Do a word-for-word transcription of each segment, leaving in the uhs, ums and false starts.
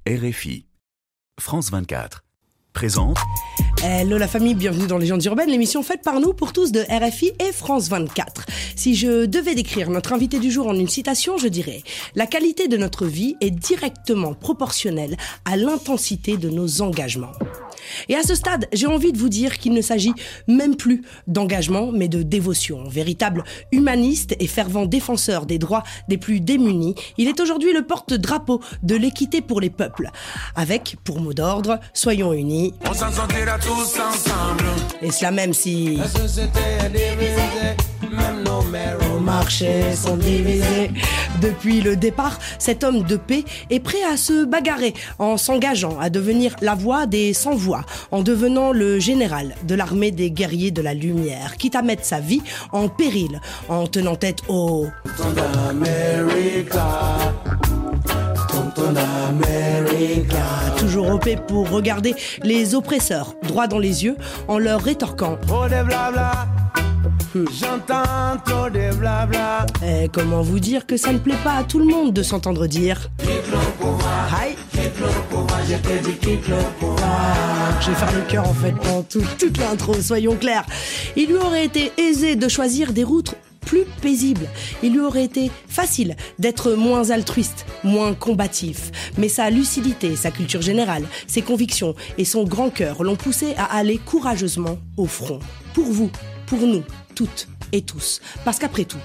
R F I. France vingt-quatre présente. Hello la famille, bienvenue dans Légendes urbaines, l'émission faite par nous pour tous de R F I et France vingt-quatre. Si je devais décrire notre invité du jour en une citation, je dirais « La qualité de notre vie est directement proportionnelle à l'intensité de nos engagements ». Et à ce stade, j'ai envie de vous dire qu'il ne s'agit même plus d'engagement, mais de dévotion. Véritable humaniste et fervent défenseur des droits des plus démunis, il est aujourd'hui le porte-drapeau de l'équité pour les peuples. Avec, pour mot d'ordre, soyons unis. On s'en sortira tous ensemble. Et cela même si... La société est divisée, même nos mères Nos marchés sont divisés. Depuis le départ, cet homme de paix est prêt à se bagarrer en s'engageant à devenir la voix des sans-voix, en devenant le général de l'armée des guerriers de la lumière, quitte à mettre sa vie en péril, en tenant tête au... Tonton America, Tonton America. Toujours O P pour regarder les oppresseurs droit dans les yeux en leur rétorquant Trop de blabla, j'entends trop de blabla. Eh, comment vous dire que ça ne plaît pas à tout le monde de s'entendre dire Quitte le pouvoir, Aïe. quitte le pouvoir, je te dis quitte le pouvoir. Je vais faire le cœur en fait pendant tout, toute l'intro, soyons clairs. Il lui aurait été aisé de choisir des routes plus paisibles. Il lui aurait été facile d'être moins altruiste, moins combatif. Mais sa lucidité, sa culture générale, ses convictions et son grand cœur l'ont poussé à aller courageusement au front. Pour vous, pour nous, toutes et tous. Parce qu'après tout,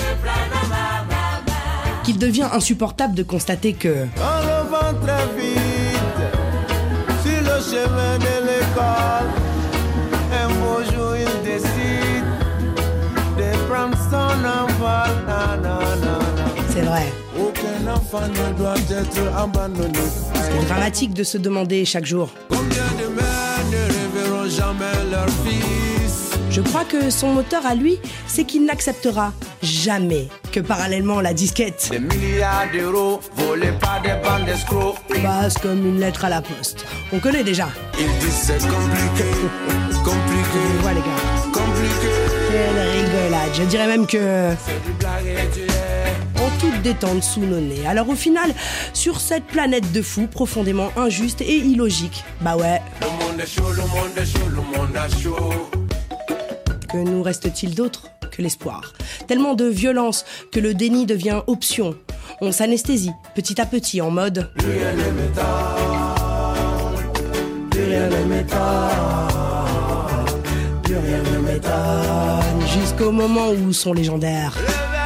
qu'il devient insupportable de constater que... En levant très vite, sur le chemin de l'école, un beau jour il décide de prendre son envol. Non, non, non, non. C'est vrai. Aucun enfant ne doit être abandonné. C'est dramatique de se demander chaque jour. Combien de mères ne reverront jamais leur fils? Je crois que son moteur à lui, c'est qu'il n'acceptera jamais que parallèlement la disquette Des milliards d'euros volés par des bandes d'escrocs. passe comme une lettre à la poste. On connaît déjà. Ils disent c'est compliqué, compliqué, Je vois les gars. compliqué. Quelle rigolade. Je dirais même que... C'est du blague et du lait. en toute détente sous nos nez. Alors au final, sur cette planète de fous profondément injuste et illogique, bah ouais, Le monde est chaud, le monde est chaud, le monde est chaud. que nous reste-t-il d'autre que l'espoir? Tellement de violence que le déni devient option. On s'anesthésie petit à petit en mode Plus rien ne m'étonne, plus rien ne m'étonne, plus rien ne m'étonne. jusqu'au moment où sont légendaires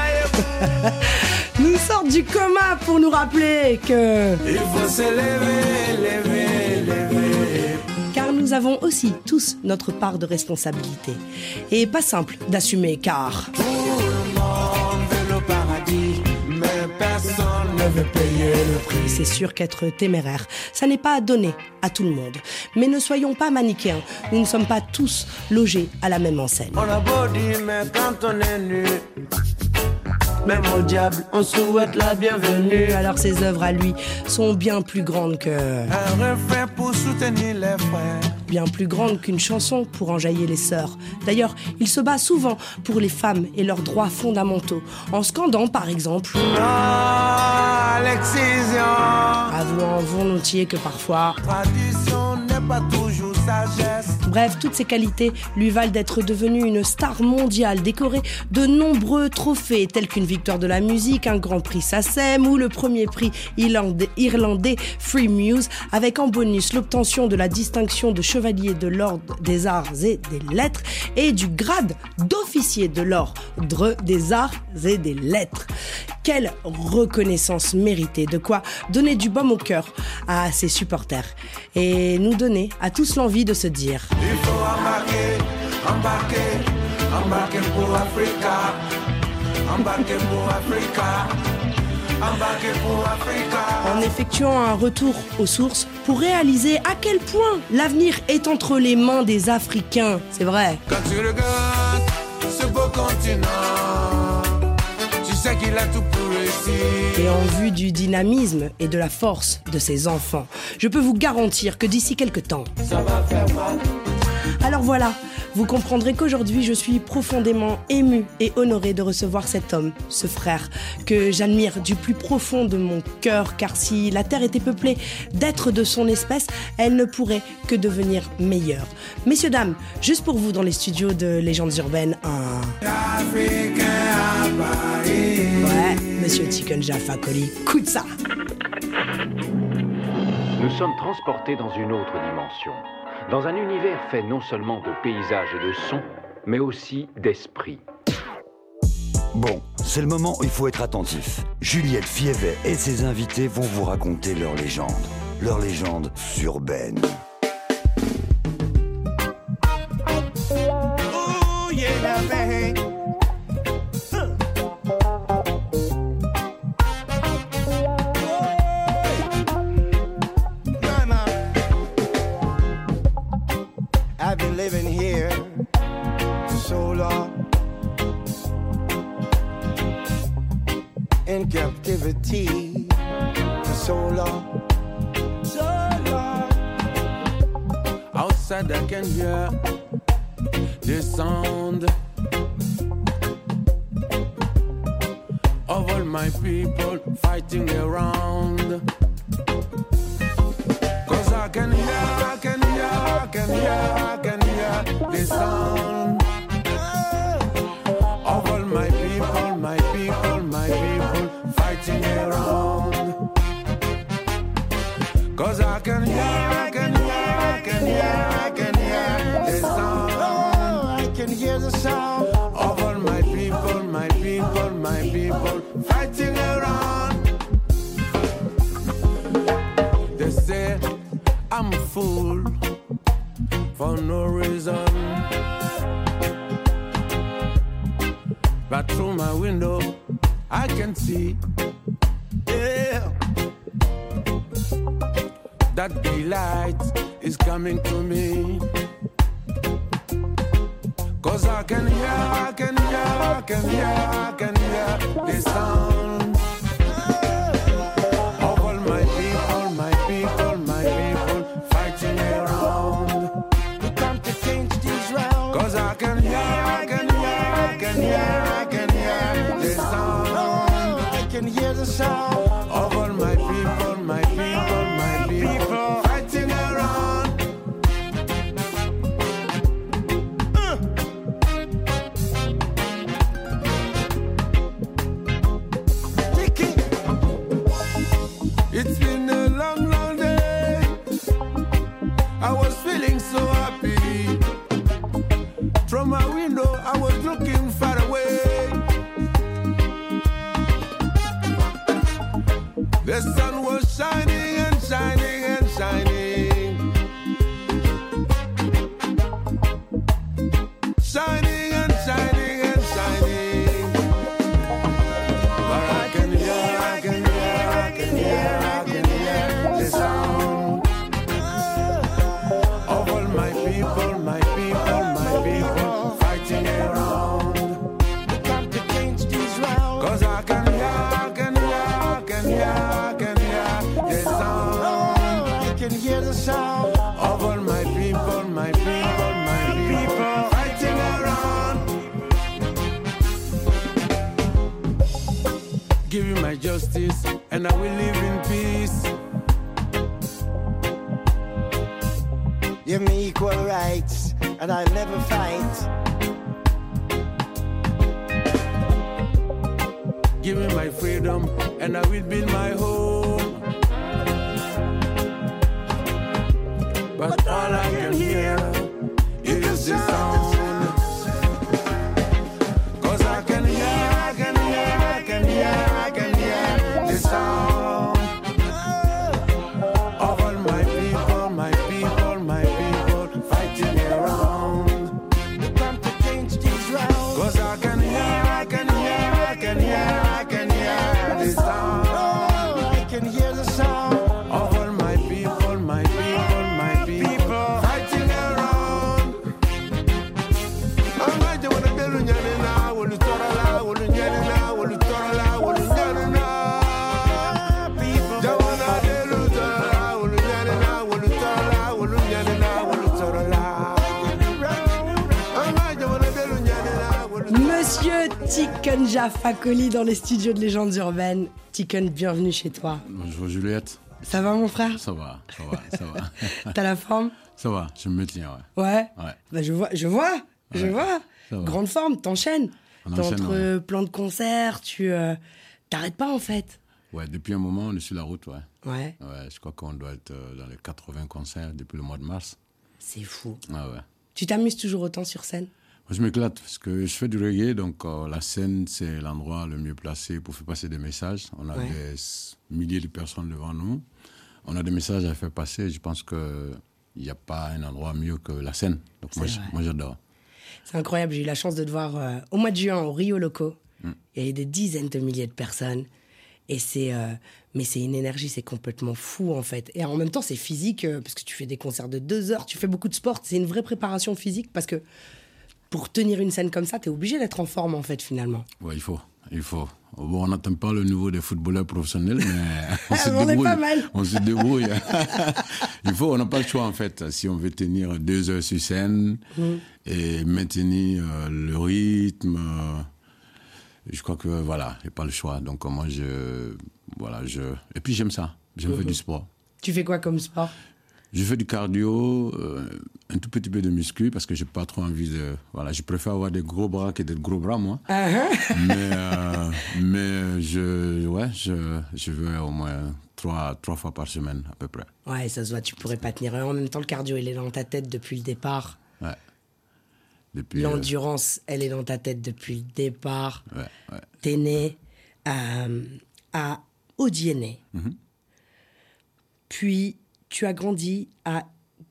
nous sortent du coma pour nous rappeler que... Il faut se lever, lever, lever. Car nous avons aussi tous notre part de responsabilité. Et pas simple d'assumer car... Tout le monde veut le paradis, mais personne ne veut payer le prix. C'est sûr qu'être téméraire, ça n'est pas donné à tout le monde. Mais ne soyons pas manichéens, nous ne sommes pas tous logés à la même enseigne. On a beau dire, mais quand on est nu, même au diable, on souhaite la bienvenue. Alors ses œuvres à lui sont bien plus grandes que... Un refrain pour soutenir les frères. bien plus grandes qu'une chanson pour enjailler les sœurs. D'ailleurs, il se bat souvent pour les femmes et leurs droits fondamentaux, en scandant par exemple... Ah, l'excision. avouant volontiers que parfois... Tradition n'est pas toujours sagesse. Bref, toutes ces qualités lui valent d'être devenu une star mondiale, décorée de nombreux trophées, tels qu'une victoire de la musique, un grand prix SACEM ou le premier prix irlandais, irlandais Free Muse, avec en bonus l'obtention de la distinction de chevalier de l'ordre des arts et des lettres et du grade d'officier de l'ordre des arts et des lettres. Quelle reconnaissance méritée, de quoi donner du baume au cœur à ses supporters et nous donner à tous l'envie de se dire... Il faut embarquer, embarquer, embarquer pour Africa. Embarquer pour Africa. Embarquer pour Africa. En effectuant un retour aux sources pour réaliser à quel point l'avenir est entre les mains des Africains. C'est vrai. Quand tu regardes ce beau continent, tu sais qu'il a tout pour réussir. Et en vue du dynamisme et de la force de ses enfants, je peux vous garantir que d'ici quelques temps, Ça va faire mal. Alors voilà, vous comprendrez qu'aujourd'hui je suis profondément émue et honorée de recevoir cet homme, ce frère, que j'admire du plus profond de mon cœur, car si la Terre était peuplée d'êtres de son espèce, elle ne pourrait que devenir meilleure. Messieurs, dames, juste pour vous dans les studios de Légendes Urbaines, un... Ouais, Monsieur Tiken Jah Fakoly, écoute ça. Nous sommes transportés dans une autre dimension, dans un univers fait non seulement de paysages et de sons, mais aussi d'esprit. Bon, c'est le moment où il faut être attentif. Juliette Fievet et ses invités vont vous raconter leur légende. Leur légende urbaine. Ooh, yeah, man. I've been living here for so long, in captivity for so long, so long. Outside I can hear the sound of all my people fighting around. Cause I can hear, I can hear, I can hear, I can hear the sound of all my people, my people, my people fighting around. Cause I can hear, I can hear, I can hear, I can hear the sound. Oh, I can hear the sound of all my people, my people, my people fighting around. They say I'm a fool for no reason, but through my window I can see, yeah, that daylight is coming to me. Cause I can hear, I can hear, I can hear, I can hear the sound of all my people, my people, my people fighting around. We come to change these rounds. Cause I can hear, I can hear, I can hear, I can hear the sound. I can hear the sound of all my people, my people, my people fighting around. Uh. It's been a long, long day. I was feeling so happy. From my window, I was looking far away. The sun was shining and shining and shining. Shining and shining and shining. But I can hear, I can hear, I can hear, I can hear the sound of all my people, my people, my people fighting around. Come to change these rounds. Cause I can hear, I can hear, I can hear, I can hear the sound. I can hear the sound of all my people, my people, my people fighting around. Give me my justice and I will live in peace. Give me equal rights and I'll never fight. Give me my freedom and I will build my home. But all I can hear is the sound. Cause I can hear, I can hear, I can hear, I can hear the sound of all my people, my people, my people fighting around. Come to change these rounds. Cause I can hear, I can hear, I can hear, I can hear the sound. I can hear the sound of all my people, my people, my people fighting monsieur Tiken Jah Fakoly dans les studios de Légendes Urbaines. Tiken, bienvenue chez toi. Bonjour Juliette. Ça va mon frère? Ça va, ça va, ça va. T'as la forme? Ça va, je me tiens, ouais. Ouais, ouais. Bah, je vois, je vois, je ouais. vois. Grande forme, t'enchaînes. T'es entre ouais. plein de concerts, tu euh, t'arrêtes pas en fait. Ouais, depuis un moment, on est sur la route, ouais. Ouais. Ouais, je crois qu'on doit être dans les quatre-vingts concerts depuis le mois de mars. C'est fou. Ah ouais. Tu t'amuses toujours autant sur scène? Je m'éclate parce que je fais du reggae, donc euh, la scène, c'est l'endroit le mieux placé pour faire passer des messages. On a ouais. des milliers de personnes devant nous. On a des messages à faire passer. Je pense qu'il n'y a pas un endroit mieux que la scène. Donc moi, moi, j'adore. C'est incroyable. J'ai eu la chance de te voir euh, au mois de juin au Rio Loco. Mm. Il y a eu des dizaines de milliers de personnes. Et c'est, euh, mais c'est une énergie, c'est complètement fou en fait. Et en même temps, c'est physique euh, parce que tu fais des concerts de deux heures, tu fais beaucoup de sport. C'est une vraie préparation physique parce que pour tenir une scène comme ça, t'es obligé d'être en forme en fait finalement. Ouais, il faut, il faut. Bon, on n'atteint pas le niveau des footballeurs professionnels, mais on se on débrouille. Est pas mal. On se débrouille. Il faut, on n'a pas le choix en fait. Si on veut tenir deux heures sur scène mmh. et maintenir euh, le rythme, euh, je crois que voilà, il n'y a pas le choix. Donc moi, je, voilà, je, et puis j'aime ça. J'aime mmh. faire du sport. Tu fais quoi comme sport? Je fais du cardio, euh, un tout petit peu de muscu parce que j'ai pas trop envie de... Voilà, je préfère avoir des gros bras que des gros bras, moi. Uh-huh. mais, euh, mais je, ouais, je, je veux au moins trois, trois fois par semaine, à peu près. Ouais, ça se voit, tu pourrais pas tenir. En même temps, le cardio, il est dans ta tête depuis le départ. Ouais. Depuis, L'endurance, euh... elle est dans ta tête depuis le départ. Ouais, ouais. T'es né euh, à Odienné. Mm-hmm. Puis... tu as grandi à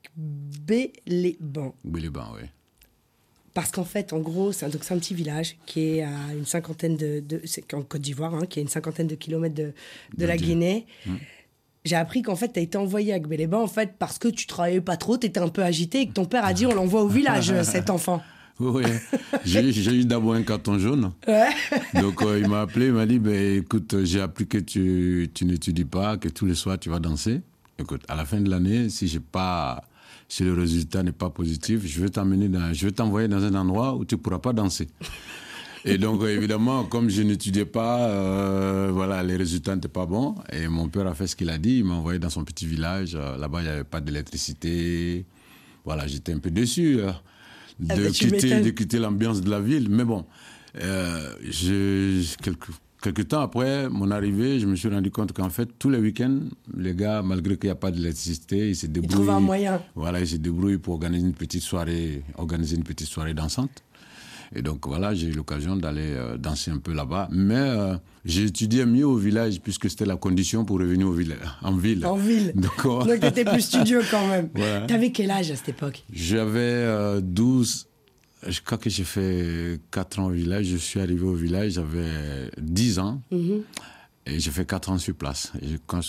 Gbéléban. Gbéléban, oui. Parce qu'en fait, en gros, c'est un, donc c'est un petit village qui est à une cinquantaine de... de c'est en Côte d'Ivoire, hein, qui est à une cinquantaine de kilomètres de, de, de la Guinée. Mmh. J'ai appris qu'en fait, tu as été envoyé à Gbéléban en fait, parce que tu travaillais pas trop, tu étais un peu agité et que ton père a dit on l'envoie au village, cet enfant. Oui, j'ai, j'ai eu d'abord un carton jaune. Ouais. Donc euh, il m'a appelé, il m'a dit bah, écoute, j'ai appris que tu, tu n'étudies pas, que tous les soirs tu vas danser. Écoute, à la fin de l'année, si, j'ai pas, si le résultat n'est pas positif, je vais t'emmener dans, je vais t'envoyer dans un endroit où tu ne pourras pas danser. Et donc, évidemment, comme je n'étudiais pas, euh, voilà, les résultats n'étaient pas bons. Et mon père a fait ce qu'il a dit. Il m'a envoyé dans son petit village. Là-bas, il n'y avait pas d'électricité. Voilà, j'étais un peu déçu euh, de, ah bah, quitter, de quitter l'ambiance de la ville. Mais bon, euh, je, quelque Quelque temps après mon arrivée, je me suis rendu compte qu'en fait, tous les week-ends, les gars, malgré qu'il n'y a pas d'électricité, ils se débrouillent. Ils trouvent un moyen. Voilà, ils se débrouillent pour organiser une petite soirée, organiser une petite soirée dansante. Et donc voilà, j'ai eu l'occasion d'aller euh, danser un peu là-bas. Mais euh, j'ai étudié mieux au village, puisque c'était la condition pour revenir au village, en ville. En ville. Donc, donc tu étais plus studieux quand même. Ouais. Tu avais quel âge à cette époque? J'avais euh, douze. Je crois que j'ai fait quatre ans au village. Je suis arrivé au village, j'avais dix ans. Mm-hmm. Et j'ai fait quatre ans sur place. Et je pense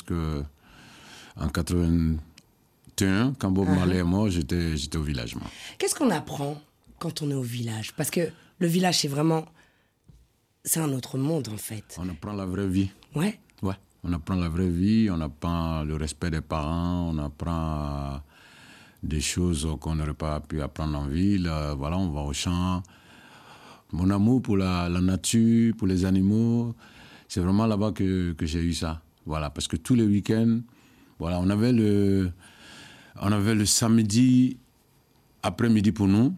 qu'en quatre-vingt-un, quand Bob Marley uh-huh. est mort, j'étais, j'étais au village. Moi. Qu'est-ce qu'on apprend quand on est au village? Parce que le village, c'est vraiment... c'est un autre monde, en fait. On apprend la vraie vie. Ouais? Ouais. On apprend la vraie vie, on apprend le respect des parents, on apprend... des choses qu'on n'aurait pas pu apprendre en ville. Euh, voilà, on va au champ. Mon amour pour la, la nature, pour les animaux, c'est vraiment là-bas que, que j'ai eu ça. Voilà, parce que tous les week-ends, voilà, on avait le, on avait le samedi après-midi pour nous,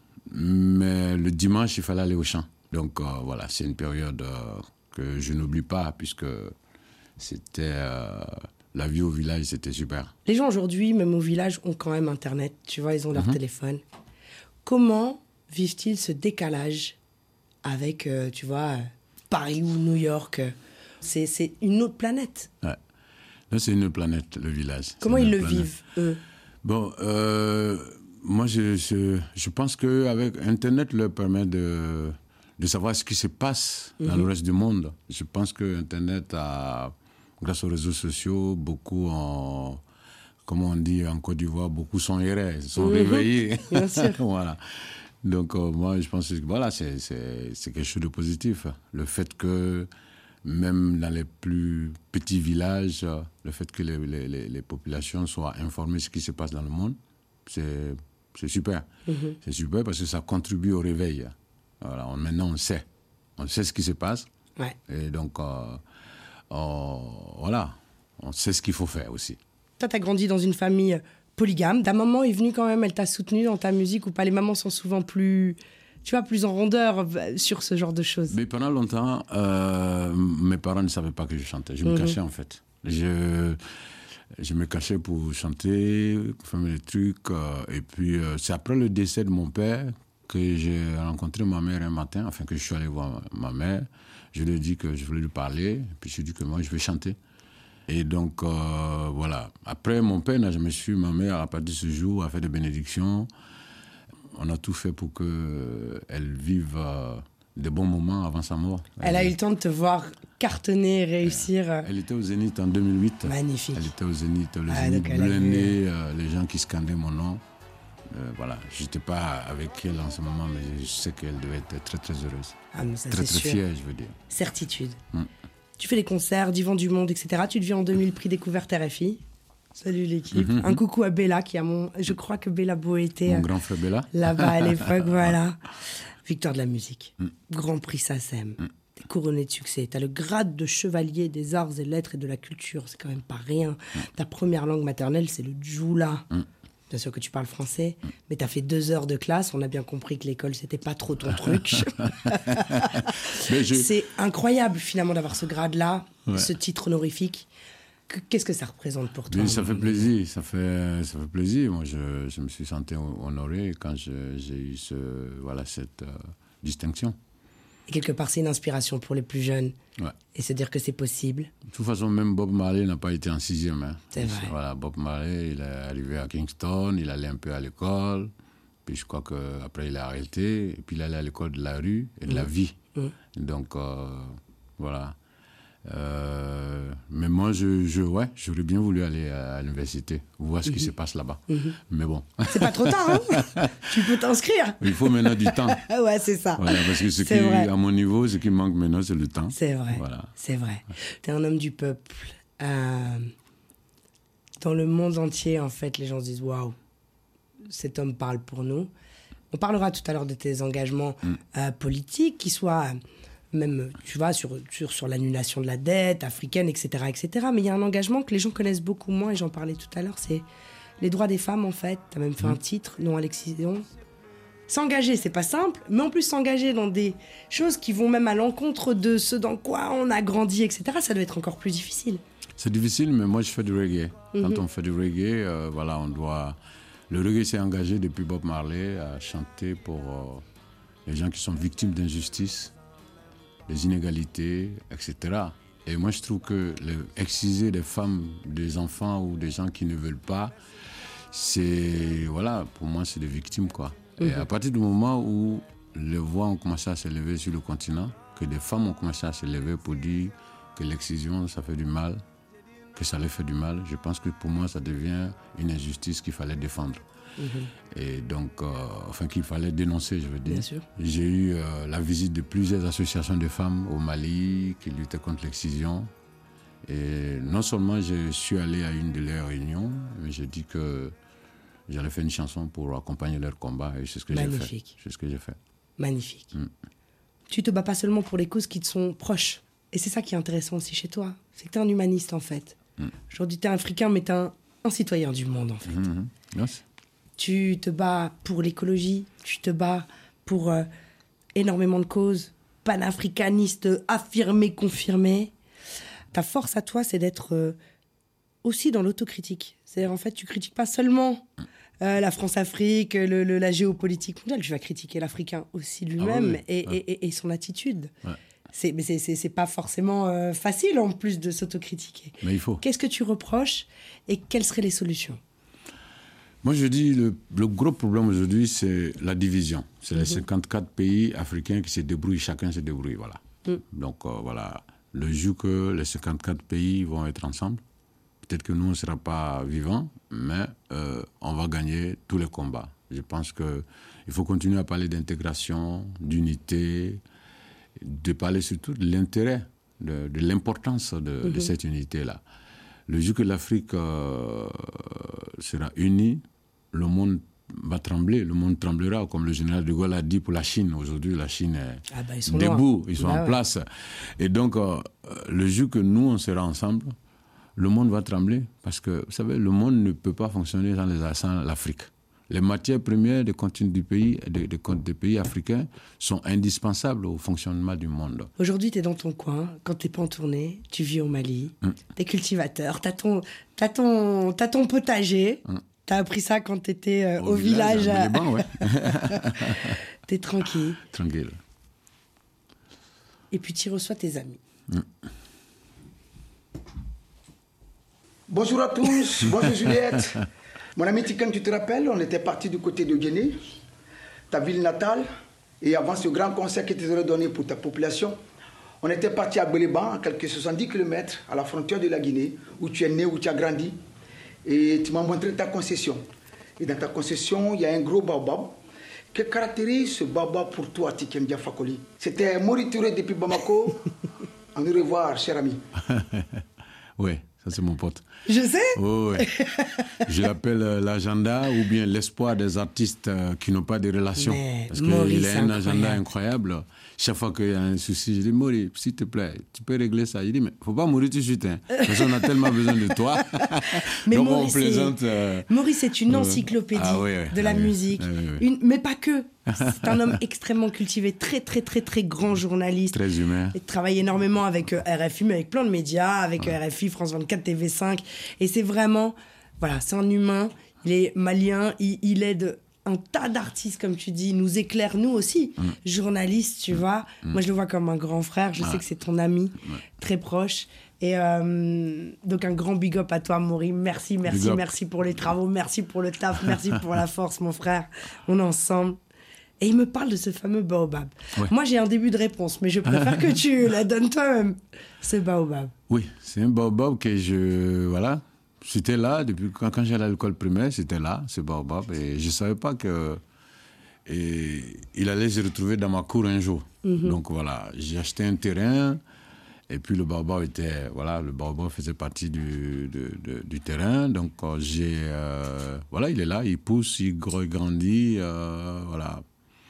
mais le dimanche, il fallait aller au champ. Donc euh, voilà, c'est une période euh, que je n'oublie pas, puisque c'était... Euh, la vie au village, c'était super. Les gens aujourd'hui, même au village, ont quand même Internet. Tu vois, ils ont leur mm-hmm. téléphone. Comment vivent-ils ce décalage avec, euh, tu vois, Paris ou New York? C'est, c'est une autre planète. Ouais. Là, c'est une autre planète, le village. Comment ils le planète. vivent, eux? Bon, euh, moi, je, je, je pense qu'avec Internet, leur permet de, de savoir ce qui se passe mm-hmm. dans le reste du monde. Je pense que Internet a... grâce aux réseaux sociaux, beaucoup en, comme on dit en Côte d'Ivoire, beaucoup sont errés, sont mmh. réveillés. Bien sûr. Voilà. Donc euh, moi, je pense que voilà, c'est, c'est, c'est quelque chose de positif. Le fait que même dans les plus petits villages, le fait que les, les, les populations soient informées de ce qui se passe dans le monde, c'est, c'est super. Mmh. C'est super parce que ça contribue au réveil. Voilà, on, maintenant, on sait. on sait ce qui se passe. Ouais. Et donc, euh, on, voilà, on sait ce qu'il faut faire aussi. Toi, tu as grandi dans une famille polygame. Ta maman est venue quand même, elle t'a soutenu dans ta musique ou pas? Les mamans sont souvent plus, tu vois, plus en rondeur sur ce genre de choses. Mais pendant longtemps, euh, mes parents ne savaient pas que je chantais. Je me mm-hmm. cachais en fait. Je, je me cachais pour chanter, pour faire des trucs. Euh, et puis, euh, c'est après le décès de mon père que j'ai rencontré ma mère un matin, enfin que je suis allé voir ma mère. Je lui ai dit que je voulais lui parler. Et puis, je lui ai dit que moi, je vais chanter. Et donc, euh, voilà. Après, mon père n'a jamais su. Ma mère, à partir de ce jour, a fait des bénédictions. On a tout fait pour qu'elle vive euh, des bons moments avant sa mort. Elle, elle a eu le temps de te voir cartonner, réussir. Elle, elle était au Zénith en deux mille huit. Magnifique. Elle était au Zénith. Le ah, Zénith blindé, euh, les gens qui scandaient mon nom. Euh, voilà. Je n'étais pas avec elle en ce moment, mais je sais qu'elle devait être très, très heureuse. Ah, mais ça, très, c'est très sûr. fière, je veux dire. Certitude. Mm. Tu fais des concerts, Divan du Monde, et cetera. Tu deviens en deux mille prix Découverte R F I. Salut l'équipe. Mm-hmm. Un coucou à Bella, qui a mon... Je crois que Bella Beau était... Mon euh, grand frère Bella. Là-bas à l'époque, voilà. Victoire de la musique. Mm. Grand prix SACEM. Mm. T'es couronné de succès. T'as le grade de chevalier des arts et lettres et de la culture. C'est quand même pas rien. Mm. Ta première langue maternelle, c'est le djoula. Mm. Bien sûr que tu parles français, mm. mais t'as fait deux heures de classe. On a bien compris que l'école, c'était pas trop ton truc. mais je... C'est incroyable, finalement, d'avoir ce grade-là, ouais. ce titre honorifique. Qu'est-ce que ça représente pour toi? Oui, ça fait plaisir, ça fait, ça fait plaisir. Moi, je, je me suis senti honoré quand je, j'ai eu ce, voilà, cette euh, distinction. Et quelque part, c'est une inspiration pour les plus jeunes. Ouais. Et se dire que c'est possible. De toute façon, même Bob Marley n'a pas été en sixième. Hein. C'est vrai. Voilà, Bob Marley, il est arrivé à Kingston, il allait un peu à l'école. Puis je crois qu'après, il a arrêté. Et puis il allait à l'école de la rue et de mmh. la vie. Mmh. Donc, euh, voilà. Euh, mais moi, je, je, ouais, j'aurais bien voulu aller à, à l'université, voir ce mmh. qui se passe là-bas. Mmh. Mais bon. C'est pas trop tard, hein? Tu peux t'inscrire. Il faut maintenant du temps. Ouais, c'est ça. Voilà, parce que ce qui, à mon niveau, ce qui manque maintenant, c'est le temps. C'est vrai. Voilà. C'est vrai. T'es un homme du peuple. Euh, dans le monde entier, en fait, les gens se disent waouh, cet homme parle pour nous. On parlera tout à l'heure de tes engagements mmh. euh, politiques, qui soient. Même, tu vois, sur, sur, sur l'annulation de la dette africaine, et cetera, et cetera. Mais il y a un engagement que les gens connaissent beaucoup moins, et j'en parlais tout à l'heure, c'est les droits des femmes, en fait. Tu as même fait mmh. un titre, non à l'excision. S'engager, c'est pas simple, mais en plus s'engager dans des choses qui vont même à l'encontre de ce dans quoi on a grandi, et cetera, ça doit être encore plus difficile. C'est difficile, mais moi, je fais du reggae. Mmh. Quand on fait du reggae, euh, voilà, on doit... Le reggae s'est engagé depuis Bob Marley à chanter pour euh, les gens qui sont victimes d'injustice, les inégalités, et cetera. Et moi, je trouve que le, exciser des femmes, des enfants ou des gens qui ne veulent pas, c'est, voilà, pour moi, c'est des victimes, quoi. Mm-hmm. Et à partir du moment où les voix ont commencé à s'élever sur le continent, que des femmes ont commencé à s'élever pour dire que l'excision, ça fait du mal, que ça leur fait du mal, je pense que pour moi, ça devient une injustice qu'il fallait défendre. Mmh. Et donc, euh, enfin, qu'il fallait dénoncer, je veux dire. Bien sûr. J'ai eu euh, la visite de plusieurs associations de femmes au Mali qui luttaient contre l'excision. Et non seulement je suis allé à une de leurs réunions, mais j'ai dit que j'allais faire une chanson pour accompagner leur combat. Et c'est ce que j'ai fait. Magnifique. C'est ce que j'ai fait. Magnifique. Mmh. Tu te bats pas seulement pour les causes qui te sont proches. Et c'est ça qui est intéressant aussi chez toi. C'est que tu es un humaniste, en fait. Mmh. Aujourd'hui, tu es un Africain, mais tu es un, un citoyen du monde, en fait. Mmh. Yes. Tu te bats pour l'écologie, tu te bats pour euh, énormément de causes, panafricanistes, affirmées, confirmées. Ta force à toi, c'est d'être euh, aussi dans l'autocritique. C'est-à-dire, en fait, tu critiques pas seulement euh, la France-Afrique, le, le, la géopolitique mondiale, tu vas critiquer l'Africain aussi lui-même ah oui, et, ouais. et, et son attitude. Ouais. C'est, mais c'est, c'est, c'est pas forcément euh, facile, en plus, de s'autocritiquer. Mais il faut. Qu'est-ce que tu reproches et quelles seraient les solutions ? Moi, je dis le, le gros problème aujourd'hui, c'est la division. C'est mmh. les cinquante-quatre pays africains qui se débrouillent, chacun se débrouille, voilà. Mmh. Donc, euh, voilà, le jour que les cinquante-quatre pays vont être ensemble, peut-être que nous, on ne sera pas vivants, mais euh, on va gagner tous les combats. Je pense qu'il faut continuer à parler d'intégration, d'unité, de parler surtout de l'intérêt, de, de l'importance de, mmh. de cette unité-là. Le jour que l'Afrique euh, sera unie, le monde va trembler, le monde tremblera, comme le général de Gaulle a dit pour la Chine. Aujourd'hui, la Chine est ah bah, ils sont debout, loin. ils sont bah en ouais. place. Et donc, euh, le jour que nous, on sera ensemble, le monde va trembler. Parce que, vous savez, le monde ne peut pas fonctionner sans, les, sans l'Afrique. Les matières premières des continents du pays, des, des, des pays africains sont indispensables au fonctionnement du monde. Aujourd'hui, tu es dans ton coin. Quand tu n'es pas en tournée, tu vis au Mali. Mm. Tu es cultivateur. Tu as ton, t'as ton, t'as ton potager. Mm. Tu as appris ça quand tu étais euh, au, au village. village à Liban, ouais. Tu es tranquille. Tranquille. Et puis tu reçois tes amis. Mm. Bonjour à tous. Bonjour Juliette. Mon ami Tiken, tu te rappelles, on était parti du côté de Guinée, ta ville natale, et avant ce grand concert que tu aurais donné pour ta population, on était parti à Béléban, à quelques soixante-dix kilomètres, à la frontière de la Guinée, où tu es né, où tu as grandi, et tu m'as montré ta concession. Et dans ta concession, il y a un gros baobab. Que caractérise ce baobab pour toi, Tiken Jah Fakoly? C'était Mori Touré depuis Bamako. Au revoir, cher ami. Oui. Ça, c'est mon pote. Je sais. Oh, ouais. Je l'appelle euh, l'agenda ou bien l'espoir des artistes euh, qui n'ont pas de relations. Mais parce qu'il a un incroyable. agenda incroyable. Chaque fois qu'il y a un souci, je dis, Mori, s'il te plaît, tu peux régler ça. Il dit, mais il ne faut pas mourir tout de suite. Hein. Parce qu'on a tellement besoin de toi. Mais donc Maurice, on plaisante. Euh, Maurice, c'est une encyclopédie euh, ah, oui, oui, de la ah, musique. Oui, oui, oui. Une, mais pas que. C'est un homme extrêmement cultivé, très, très, très, très grand journaliste. Très humain. Il travaille énormément avec euh, R F I, mais avec plein de médias, avec ouais. R F I, France vingt-quatre, T V cinq. Et c'est vraiment, voilà, c'est un humain. Il est malien, il, il aide un tas d'artistes, comme tu dis. Il nous éclaire, nous aussi, mm. journalistes, tu mm. vois. Mm. Moi, je le vois comme un grand frère. Je ouais. sais que c'est ton ami, ouais. très proche. Et euh, donc, un grand big up à toi, Maury. Merci, merci, merci pour les travaux. Merci pour le taf. Merci pour la force, mon frère. On est ensemble. Et il me parle de ce fameux baobab. Ouais. Moi, j'ai un début de réponse, mais je préfère que tu la donnes toi-même. Ce baobab. Oui, c'est un baobab que je... Voilà. C'était là, depuis quand, quand j'allais à l'école primaire, c'était là, ce baobab. Et je ne savais pas que... Et il allait se retrouver dans ma cour un jour. Mm-hmm. Donc voilà, j'ai acheté un terrain. Et puis le baobab était... Voilà, le baobab faisait partie du, de, de, du terrain. Donc j'ai... Euh, voilà, il est là, il pousse, il grandit. Euh, voilà.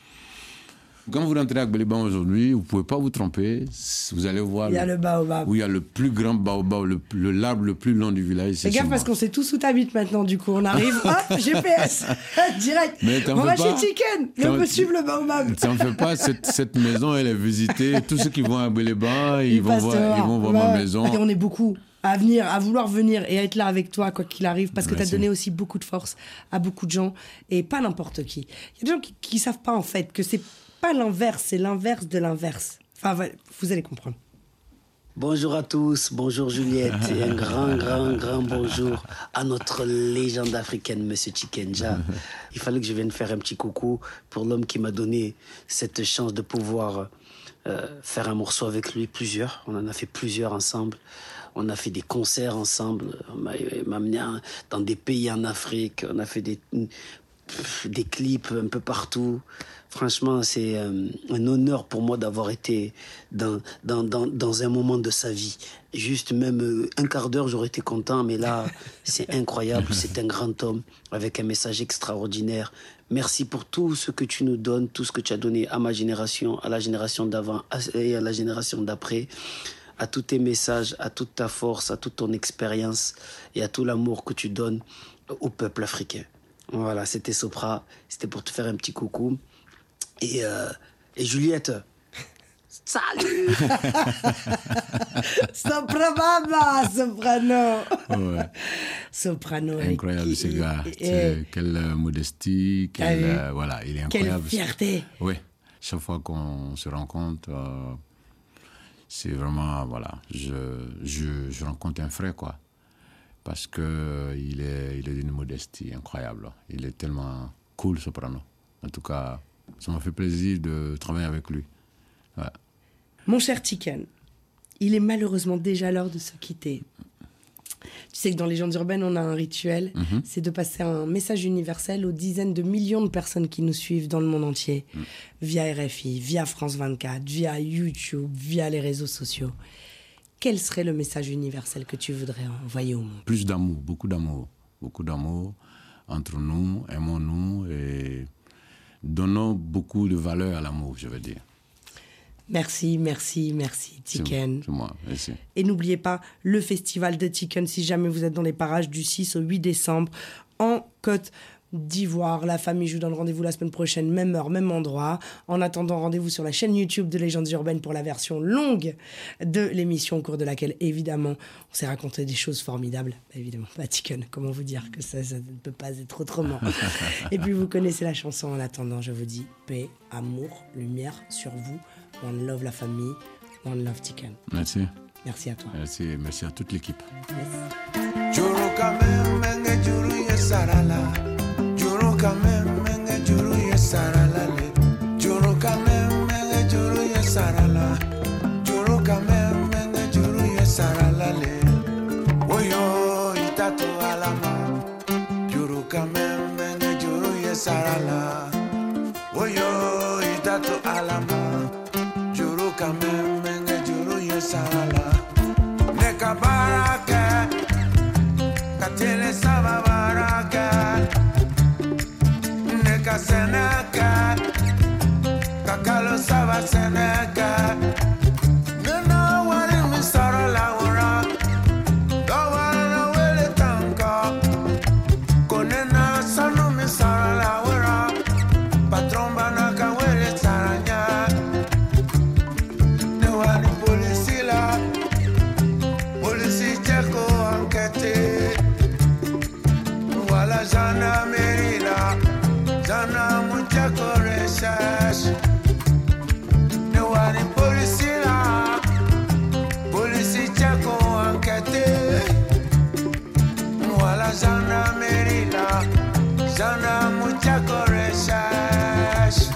Quand vous rentrez à Béléban aujourd'hui, vous ne pouvez pas vous tromper. Vous allez voir... Il y a le, le baobab. Où il y a le plus grand baobab, le, le l'arbre le plus long du village. Fais gaffe parce qu'on sait tous où t'habites maintenant, du coup. On arrive, hop, G P S, direct. Mais on va chez Tiken, on peut suivre le baobab. Ça ne fait pas, cette, cette maison, elle est visitée. Tous ceux qui vont à Béléban, ils, ils vont voir, ils vont voir bah, ma maison. Et on est beaucoup à venir, à vouloir venir et à être là avec toi, quoi qu'il arrive, parce que tu as donné aussi beaucoup de force à beaucoup de gens, et pas n'importe qui. Il y a des gens qui ne savent pas, en fait, que c'est pas l'inverse, c'est l'inverse de l'inverse. Enfin, vous allez comprendre. Bonjour à tous, bonjour Juliette, et un grand, grand, grand bonjour à notre légende africaine, Monsieur Tiken Jah. Il fallait que je vienne faire un petit coucou pour l'homme qui m'a donné cette chance de pouvoir euh, faire un morceau avec lui, plusieurs. On en a fait plusieurs ensemble. On a fait des concerts ensemble. On m'a, m'a amené dans des pays en Afrique. On a fait des, des clips un peu partout. Franchement, c'est euh, un honneur pour moi d'avoir été dans, dans, dans, dans un moment de sa vie. Juste même euh, un quart d'heure, j'aurais été content, mais là, c'est incroyable. C'est un grand homme avec un message extraordinaire. Merci pour tout ce que tu nous donnes, tout ce que tu as donné à ma génération, à la génération d'avant et à la génération d'après, à tous tes messages, à toute ta force, à toute ton expérience et à tout l'amour que tu donnes au peuple africain. Voilà, c'était Sopra, c'était pour te faire un petit coucou. Et, euh, et Juliette, salut. Sopra soprano. Ouais. Soprano. Incroyable ce gars. Et, et, quelle euh, modestie, quelle, euh, voilà, il est incroyable. Quelle fierté. Oui, chaque fois qu'on se rencontre, euh, c'est vraiment, voilà, je, je, je rencontre un frère, quoi. Parce qu'il est, il est d'une modestie incroyable. Il est tellement cool, Soprano. En tout cas... Ça m'a fait plaisir de travailler avec lui. Ouais. Mon cher Tiken, il est malheureusement déjà l'heure de se quitter. Tu sais que dans Légendes urbaines, on a un rituel, mm-hmm. c'est de passer un message universel aux dizaines de millions de personnes qui nous suivent dans le monde entier, mm. via R F I, via France vingt-quatre, via YouTube, via les réseaux sociaux. Quel serait le message universel que tu voudrais envoyer au monde ? Plus d'amour, beaucoup d'amour, beaucoup d'amour entre nous, aimons-nous et donnons beaucoup de valeur à l'amour, je veux dire. Merci, merci, merci, Tiken. C'est moi, merci. Et n'oubliez pas le festival de Tiken, si jamais vous êtes dans les parages du six au huit décembre, en Côte d'Ivoire. La famille, je vous donne rendez-vous la semaine prochaine, même heure, même endroit. En attendant, rendez-vous sur la chaîne YouTube de Légendes Urbaines pour la version longue de l'émission, au cours de laquelle, évidemment, on s'est raconté des choses formidables. Évidemment, bah, Tiken, comment vous dire que ça, ça ne peut pas être autrement. Et puis, vous connaissez la chanson. En attendant, je vous dis paix, amour, lumière sur vous. One love la famille, one love Tiken. Merci. Merci à toi. Merci, merci à toute l'équipe. Yes. Juru kamemenge juru yesarala. Juru kamemenge juru yesarala le. Juru kamemenge juru yesarala. Juru kamemenge juru yesarala le. Oyo itatu alama. Juru kamemenge juru yesarala. Oyo itatu alama. Juru kamemenge juru yesarala. Neka baraka. Katele saba baraka. Neka seneka. Kakalo saba seneka. Nena wari misara laura. Gawana wele tanka. Konena sanu misara laura. Patron banaka wele saranya. Newani polisi la. Polisi cheko enquête. Voilà Jana Merila. Jana Muchako recherche. Newani polisi la. Polisi cheko enquête. Voilà Jana Merila. Jana Muchako recherche.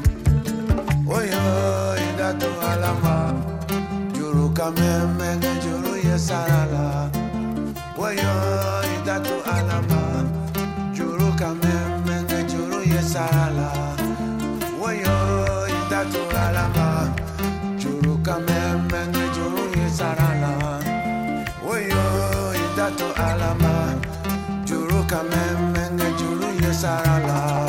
Oyo idatu alama. Juru kamemenge juru yesarala. Oyo idatu alama. Juru kamemenge juru yesarala. Oyo idatu alama. Juru kamemenge juru yesarala. Oyo idatu alama. Juru kamemenge juru yesarala.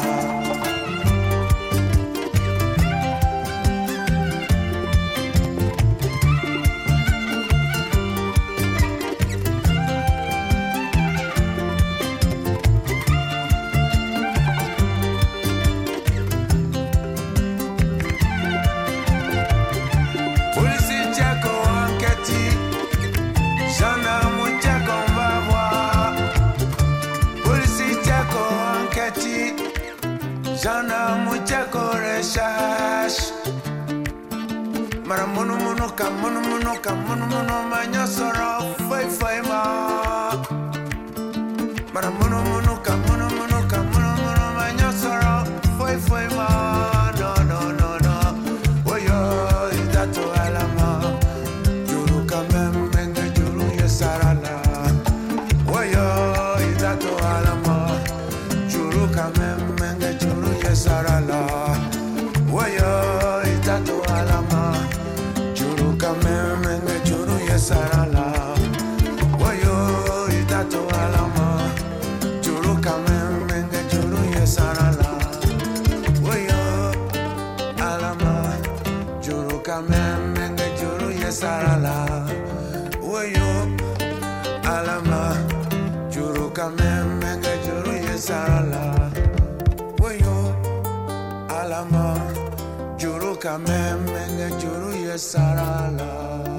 Jana muchako recherche. Mara munu munu ka munu munu ka munu munu manyo soro foi foi ma. Mara munu munu ka munu munu ka munu munu manyo soro foi foi ma. No no no no. Oyo idatu alama. Juru kamemenge juru yesarala. Oyo idatu alama. Juru kamemenge juru yesarala. Oyo itatu alama. Juru kamemenge juru yesarala. Oyo itatu alama. Juru kamemenge juru yesarala. Oyo alama. Juru kamemenge juru yesarala. Oyo alama. Juru kamemenge juru yesarala. Oyo alama. Juru kamemenge juru yesarala.